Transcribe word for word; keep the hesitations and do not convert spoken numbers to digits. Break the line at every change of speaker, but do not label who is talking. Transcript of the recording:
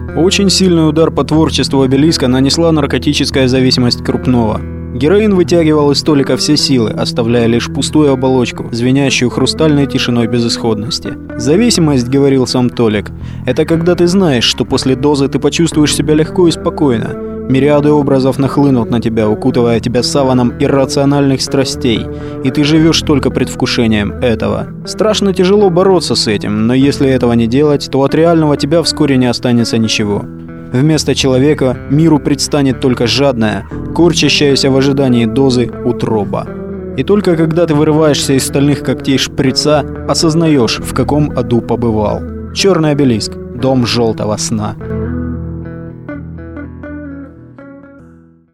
Очень сильный удар по творчеству Обелиска нанесла наркотическая зависимость Крупнова. Героин вытягивал из Толика все силы, оставляя лишь пустую оболочку, звенящую хрустальной тишиной безысходности. «Зависимость, — говорил сам Толик, — это когда ты знаешь, что после дозы ты почувствуешь себя легко и спокойно. Мириады образов нахлынут на тебя, укутывая тебя саваном иррациональных страстей, и ты живешь только предвкушением этого. Страшно тяжело бороться с этим, но если этого не делать, то от реального тебя вскоре не останется ничего. Вместо человека миру предстанет только жадная, корчащаяся в ожидании дозы утроба. И только когда ты вырываешься из стальных когтей шприца, осознаешь, в каком аду побывал. Черный обелиск. Дом желтого сна».